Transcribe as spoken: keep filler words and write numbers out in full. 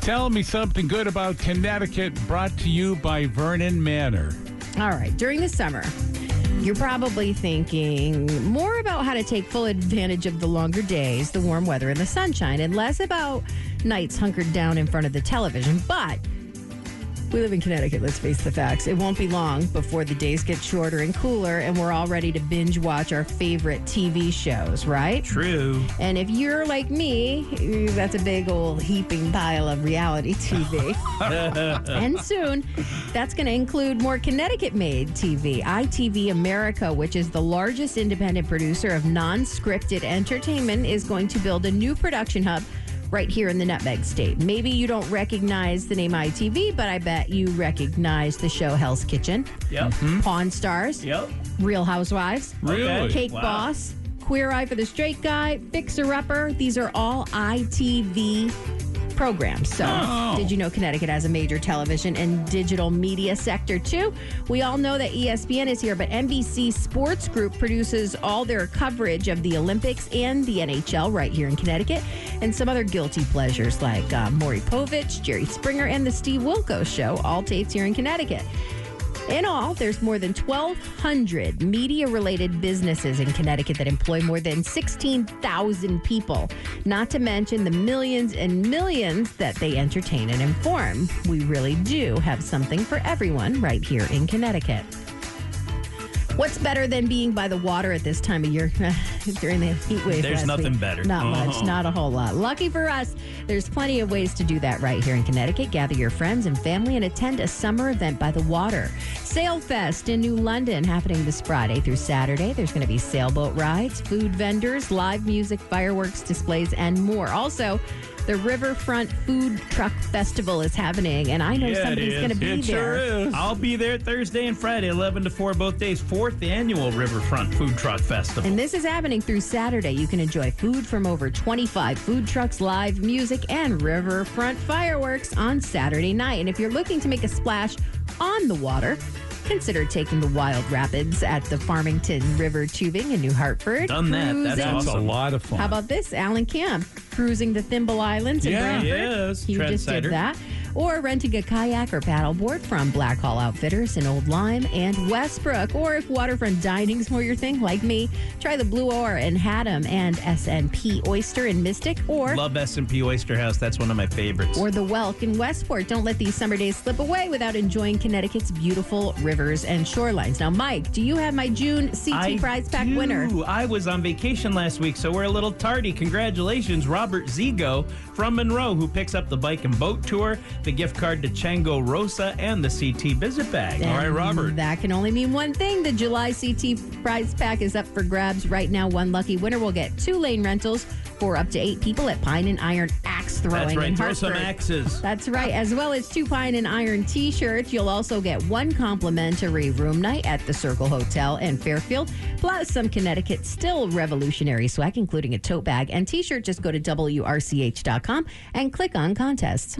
Tell me something good about Connecticut, brought to you by Vernon Manor. All right. During the summer, you're probably thinking more about how to take full advantage of the longer days, the warm weather, and the sunshine, and less about nights hunkered down in front of the television. But we live in Connecticut, let's face the facts. It won't be long before the days get shorter and cooler, and we're all ready to binge watch our favorite T V shows, right? True. And if you're like me, that's a big old heaping pile of reality T V. And soon, that's going to include more Connecticut-made T V. I T V America, which is the largest independent producer of non-scripted entertainment, is going to build a new production hub right here in the Nutmeg State. Maybe you don't recognize the name I T V, but I bet you recognize the show Hell's Kitchen. Yep. Mm-hmm. Pawn Stars. Yep. Real Housewives. Really? Cake Wow. Boss. Queer Eye for the Straight Guy. Fixer Upper. These are all I T V programs. So, Oh. did you know Connecticut has a major television and digital media sector too? We all know that E S P N is here, but N B C Sports Group produces all their coverage of the Olympics and the N H L right here in Connecticut, and some other guilty pleasures like uh, Maury Povich, Jerry Springer, and the Steve Wilkos Show, all taped here in Connecticut. In all, there's more than twelve hundred media-related businesses in Connecticut that employ more than sixteen thousand people, not to mention the millions and millions that they entertain and inform. We really do have something for everyone right here in Connecticut. What's better than being by the water at this time of year during the heat wave? There's last nothing week? better. Not much, Uh-huh. not a whole lot. Lucky for us, there's plenty of ways to do that right here in Connecticut. Gather your friends and family and attend a summer event by the water. Sail Fest in New London happening this Friday through Saturday. There's going to be sailboat rides, food vendors, live music, fireworks displays, and more. Also, the Riverfront Food Truck Festival is happening, and I know Yeah, it somebody's is. going to be It there. sure is. I'll be there Thursday and Friday, eleven to four, both days. Fourth annual Riverfront Food Truck Festival. And this is happening through Saturday. You can enjoy food from over twenty-five food trucks, live music, and riverfront fireworks on Saturday night. And if you're looking to make a splash on the water, consider taking the Wild Rapids at the Farmington River Tubing in New Hartford. Done that. That's Cruising- That's awesome. a lot of fun. How about this? Alan Camp cruising the Thimble Islands in Yeah. Brantford. Yes, He just did trendsetter. that. Or renting a kayak or paddleboard from Black Hall Outfitters in Old Lyme and Westbrook. Or if waterfront dining's more your thing, like me, try the Blue Oar in Haddam and S and P Oyster in Mystic. Or Love S and P Oyster House. That's one of my favorites. or the Welk in Westport. Don't let these summer days slip away without enjoying Connecticut's beautiful rivers and shorelines. Now, Mike, do you have my June C T I Prize Pack do. winner? I was on vacation last week, so we're a little tardy. Congratulations, Robert Zigo from Monroe, who picks up the bike and boat tour, the gift card to Chango Rosa, and the C T visit bag. All right, Robert. That can only mean one thing. The July C T prize pack is up for grabs right now. One lucky winner will get two lane rentals for up to eight people at Pine and Iron Axe Throwing That's right. in Throw Hartford. some axes. That's right, as well as two Pine and Iron t-shirts. You'll also get one complimentary room night at the Circle Hotel in Fairfield, plus some Connecticut still revolutionary swag, including a tote bag and t-shirt. Just go to W R C H dot com and click on contests.